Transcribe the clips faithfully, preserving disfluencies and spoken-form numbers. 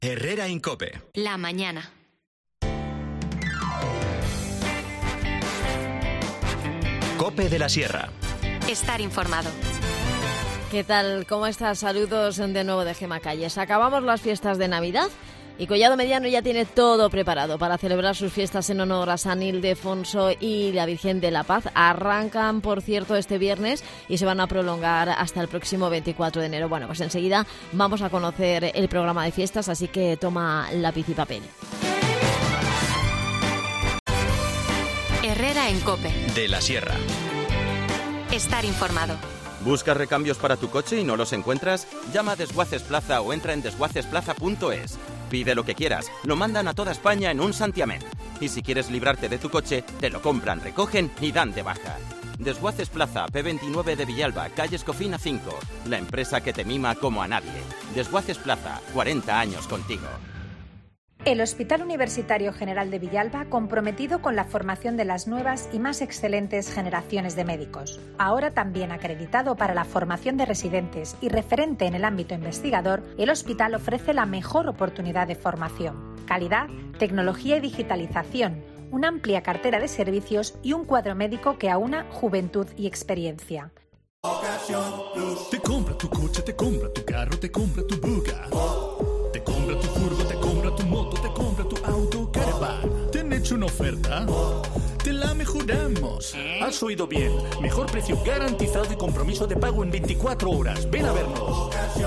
Herrera en COPE. La mañana. COPE de la Sierra. Estar informado. ¿Qué tal? ¿Cómo estás? Saludos de nuevo de Gema Calles. Acabamos las fiestas de Navidad y Collado Mediano ya tiene todo preparado para celebrar sus fiestas en honor a San Ildefonso y la Virgen de la Paz. Arrancan, por cierto, este viernes y se van a prolongar hasta el próximo veinticuatro de enero. Bueno, pues enseguida vamos a conocer el programa de fiestas, así que toma lápiz y papel. Herrera en COPE. De la Sierra. Estar informado. ¿Buscas recambios para tu coche y no los encuentras? Llama a Desguaces Plaza o entra en desguaces plaza punto es. Pide lo que quieras, lo mandan a toda España en un santiamén. Y si quieres librarte de tu coche, te lo compran, recogen y dan de baja. Desguaces Plaza, P veintinueve de Villalba, calle Escofina cinco. La empresa que te mima como a nadie. Desguaces Plaza, cuarenta años contigo. El Hospital Universitario General de Villalba, comprometido con la formación de las nuevas y más excelentes generaciones de médicos. Ahora también acreditado para la formación de residentes y referente en el ámbito investigador, el hospital ofrece la mejor oportunidad de formación. Calidad, tecnología y digitalización, una amplia cartera de servicios y un cuadro médico que aúna juventud y experiencia. Te compra tu coche, te compra tu carro, te compra tu buga. Te compra tu furgo, te compra tu moto, te compra tu auto, caravan. ¿Te han hecho una oferta? Te la mejoramos. Has oído bien. Mejor precio garantizado y compromiso de pago en veinticuatro horas. Ven a vernos.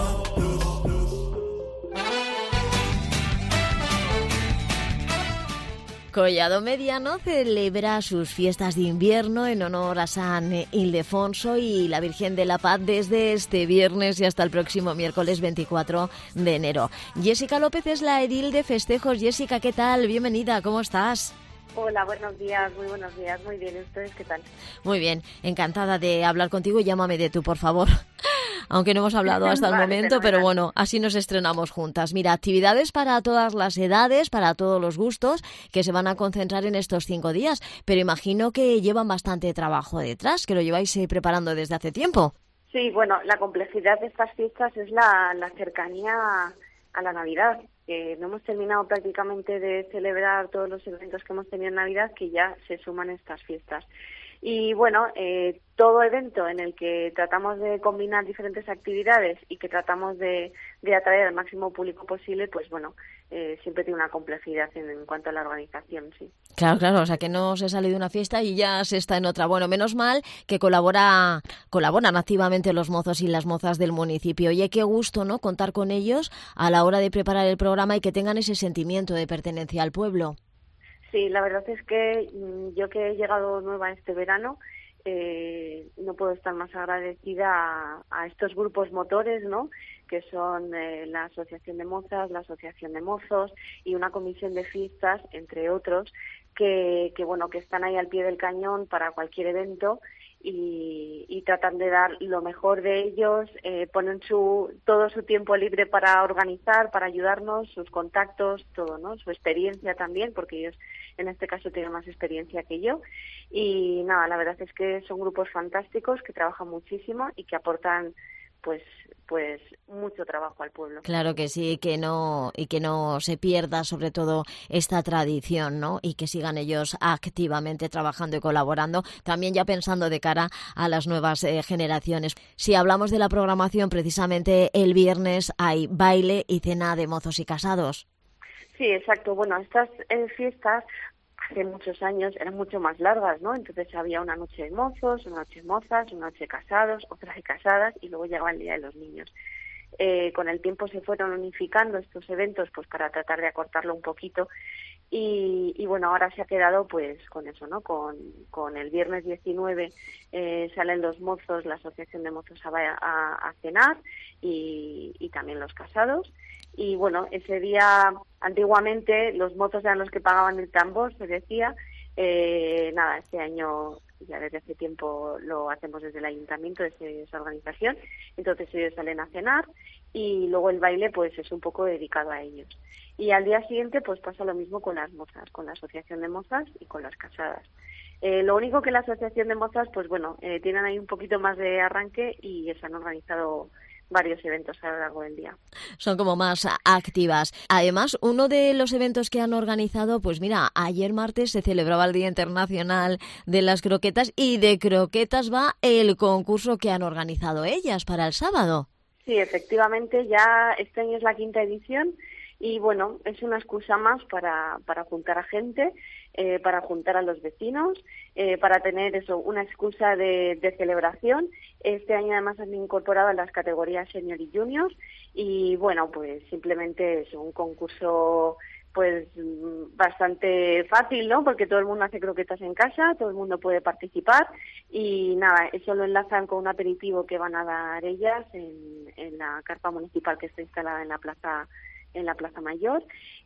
Collado Mediano celebra sus fiestas de invierno en honor a San Ildefonso y la Virgen de la Paz desde este viernes y hasta el próximo miércoles veinticuatro de enero. Jessica López es la edil de festejos. Jessica, ¿qué tal? Bienvenida, ¿cómo estás? Hola, buenos días, muy buenos días, muy bien. ¿Ustedes qué tal? Muy bien, encantada de hablar contigo. Llámame de tú, por favor. Aunque no hemos hablado hasta el vale, momento, pero bueno, así nos estrenamos juntas. Mira, actividades para todas las edades, para todos los gustos, que se van a concentrar en estos cinco días. Pero imagino que llevan bastante trabajo detrás, que lo lleváis eh, preparando desde hace tiempo. Sí, bueno, la complejidad de estas fiestas es la, la cercanía a la Navidad. Que no hemos terminado prácticamente de celebrar todos los eventos que hemos tenido en Navidad, que ya se suman estas fiestas. Y bueno, eh, todo evento en el que tratamos de combinar diferentes actividades y que tratamos de, de atraer al máximo público posible, pues bueno, eh, siempre tiene una complejidad en, en cuanto a la organización, sí. Claro, claro, o sea que no se sale de una fiesta y ya se está en otra. Bueno, menos mal que colabora, colaboran activamente los mozos y las mozas del municipio. Oye, qué gusto, ¿no?, contar con ellos a la hora de preparar el programa y que tengan ese sentimiento de pertenencia al pueblo. Sí, la verdad es que yo que he llegado nueva este verano, eh, no puedo estar más agradecida a, a estos grupos motores, ¿no?, que son eh, la Asociación de Mozas, la Asociación de Mozos y una comisión de fiestas, entre otros, que, que bueno, que están ahí al pie del cañón para cualquier evento y, y tratan de dar lo mejor de ellos, eh, ponen su todo su tiempo libre para organizar, para ayudarnos, sus contactos, todo, ¿no?, su experiencia también, porque ellos en este caso tienen más experiencia que yo. Y nada, la verdad es que son grupos fantásticos que trabajan muchísimo y que aportan pues pues mucho trabajo al pueblo. Claro que sí, que no y que no se pierda sobre todo esta tradición, ¿no? Y que sigan ellos activamente trabajando y colaborando, también ya pensando de cara a las nuevas eh, generaciones. Si hablamos de la programación, precisamente el viernes hay baile y cena de mozos y casados. Sí, exacto. Bueno, estas eh, fiestas hace muchos años eran mucho más largas, ¿no? Entonces había una noche de mozos, una noche de mozas, una noche de casados, otra de casadas y luego llegaba el Día de los Niños. Eh, con el tiempo se fueron unificando estos eventos pues para tratar de acortarlo un poquito y, y bueno, ahora se ha quedado pues con eso, ¿no? Con, con el viernes diecinueve eh, salen los mozos, la Asociación de Mozos a, a, a cenar y, y también los casados. Y bueno, ese día, antiguamente, los mozos eran los que pagaban el tambor, se decía. Eh, nada, este año, ya desde hace tiempo lo hacemos desde el ayuntamiento, desde esa organización. Entonces ellos salen a cenar y luego el baile pues es un poco dedicado a ellos. Y al día siguiente pues pasa lo mismo con las mozas, con la Asociación de Mozas y con las casadas. Eh, lo único que la Asociación de Mozas, pues bueno, eh, tienen ahí un poquito más de arranque y se han organizado varios eventos a lo largo del día. Son como más activas. Además, uno de los eventos que han organizado, pues mira, ayer martes se celebraba el Día Internacional de las Croquetas y de croquetas va el concurso que han organizado ellas para el sábado. Sí, efectivamente, ya este año es la quinta edición y bueno, es una excusa más para, para juntar a gente, eh, para juntar a los vecinos, eh, para tener eso, una excusa de, de celebración. Este año además han incorporado las categorías senior y junior y bueno, pues simplemente es un concurso pues bastante fácil, ¿no? Porque todo el mundo hace croquetas en casa, todo el mundo puede participar y nada, eso lo enlazan con un aperitivo que van a dar ellas en, en la carpa municipal que está instalada en la plaza en la Plaza Mayor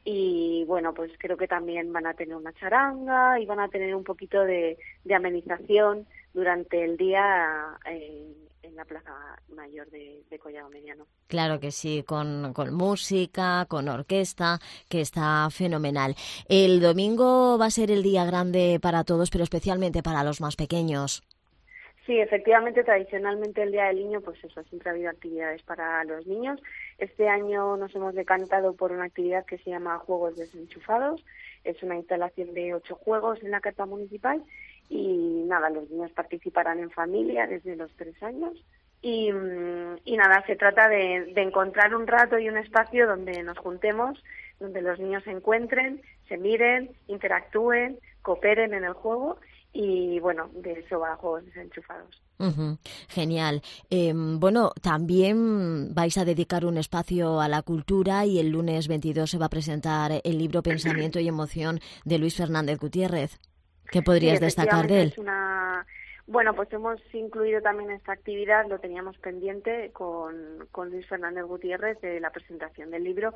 y bueno, pues creo que también van a tener una charanga y van a tener un poquito de, de amenización durante el día eh, en la Plaza Mayor de, de Collado Mediano. Claro que sí, con, con música, con orquesta, que está fenomenal. El domingo va a ser el día grande para todos, pero especialmente para los más pequeños. Sí, efectivamente, tradicionalmente el Día del Niño, pues eso, siempre ha habido actividades para los niños. Este año nos hemos decantado por una actividad que se llama Juegos Desenchufados. Es una instalación de ocho juegos en la carpa municipal y nada, los niños participarán en familia desde los tres años. Y, y nada, se trata de, de encontrar un rato y un espacio donde nos juntemos, donde los niños se encuentren, se miren, interactúen, cooperen en el juego. Y bueno, de eso va Juegos Desenchufados. Uh-huh. Genial. Eh, bueno, también vais a dedicar un espacio a la cultura y el lunes veintidós se va a presentar el libro Pensamiento y Emoción de Luis Fernández Gutiérrez. ¿Qué podrías sí, destacar de él? Es una... Bueno, pues hemos incluido también esta actividad, lo teníamos pendiente con, con Luis Fernández Gutiérrez de la presentación del libro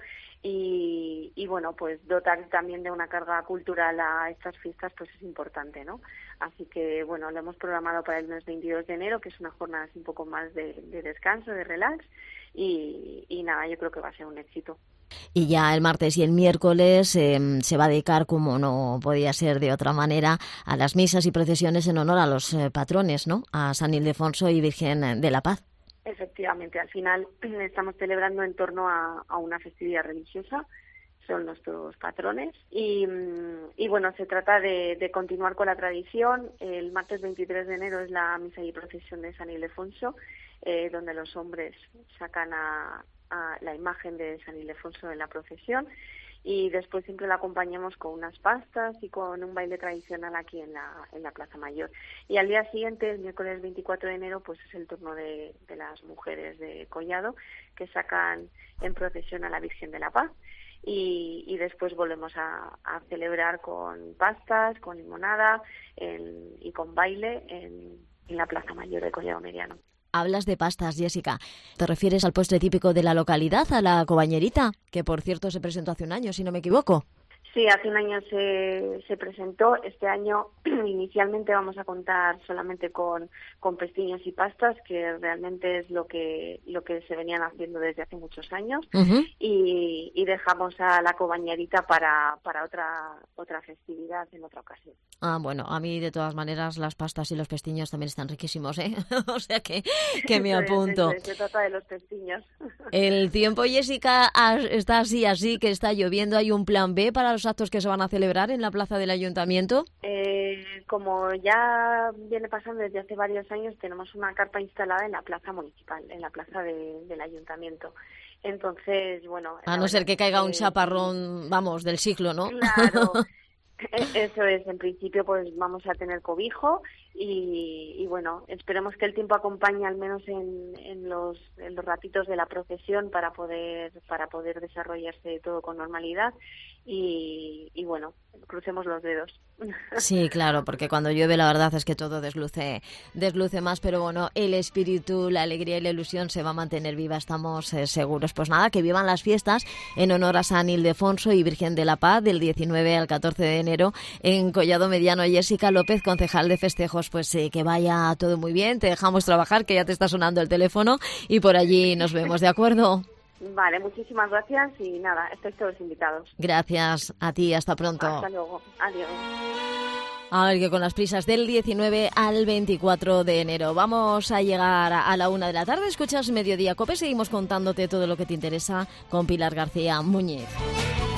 y, y bueno, pues dotar también de una carga cultural a estas fiestas pues es importante, ¿no? Así que bueno, lo hemos programado para el lunes veintidós de enero, que es una jornada así un poco más de, de descanso, de relax y, y nada, yo creo que va a ser un éxito. Y ya el martes y el miércoles eh, se va a dedicar, como no podía ser de otra manera, a las misas y procesiones en honor a los eh, patrones, ¿no? A San Ildefonso y Virgen de la Paz. Efectivamente, al final estamos celebrando en torno a, a una festividad religiosa, son nuestros patrones y, y bueno, se trata de, de continuar con la tradición. El martes veintitrés de enero es la misa y procesión de San Ildefonso, eh, donde los hombres sacan a a la imagen de San Ildefonso en la procesión y después siempre la acompañamos con unas pastas y con un baile tradicional aquí en la en la Plaza Mayor. Y al día siguiente, el miércoles veinticuatro de enero, pues es el turno de, de las mujeres de Collado que sacan en procesión a la Virgen de la Paz y, y después volvemos a, a celebrar con pastas, con limonada en, y con baile en, en la Plaza Mayor de Collado Mediano. Hablas de pastas, Jessica. ¿Te refieres al postre típico de la localidad, a la cobañerita? Que, por cierto, se presentó hace un año, si no me equivoco. Sí, hace un año se, se presentó. Este año inicialmente vamos a contar solamente con, con pestiños y pastas, que realmente es lo que lo que se venían haciendo desde hace muchos años. Uh-huh. y, y dejamos a la cobañerita para, para otra otra festividad en otra ocasión. Ah, bueno, a mí de todas maneras las pastas y los pestiños también están riquísimos, ¿eh? O sea que, que me apunto. Se, se trata de los pestiños. El tiempo, Jessica, está así, así, que está lloviendo. ¿Hay un plan B para los actos que se van a celebrar en la plaza del ayuntamiento? Eh, como ya viene pasando desde hace varios años, tenemos una carpa instalada en la plaza municipal, en la plaza de, del ayuntamiento. Entonces, bueno... A no ser que caiga que... un chaparrón, vamos, del siglo, ¿no? Claro. Eso es, en principio pues vamos a tener cobijo y, y bueno, esperemos que el tiempo acompañe al menos en, en, los, en los ratitos de la procesión para poder para poder desarrollarse todo con normalidad y, y bueno, crucemos los dedos. Sí, claro, porque cuando llueve la verdad es que todo desluce desluce más, pero bueno, el espíritu, la alegría y la ilusión se va a mantener viva, estamos eh, seguros. Pues nada, que vivan las fiestas en honor a San Ildefonso y Virgen de la Paz del diecinueve al catorce de enero en Collado Mediano. Jessica López, concejal de festejos, pues eh, que vaya todo muy bien, te dejamos trabajar, que ya te está sonando el teléfono y por allí nos vemos, ¿de acuerdo? Vale, muchísimas gracias y nada, estáis todos invitados. Gracias a ti, hasta pronto. Hasta luego, adiós. A ver, que con las prisas del diecinueve al veinticuatro de enero. Vamos a llegar a la una de la tarde. Escuchas Mediodía Cope. Seguimos contándote todo lo que te interesa con Pilar García Muñiz.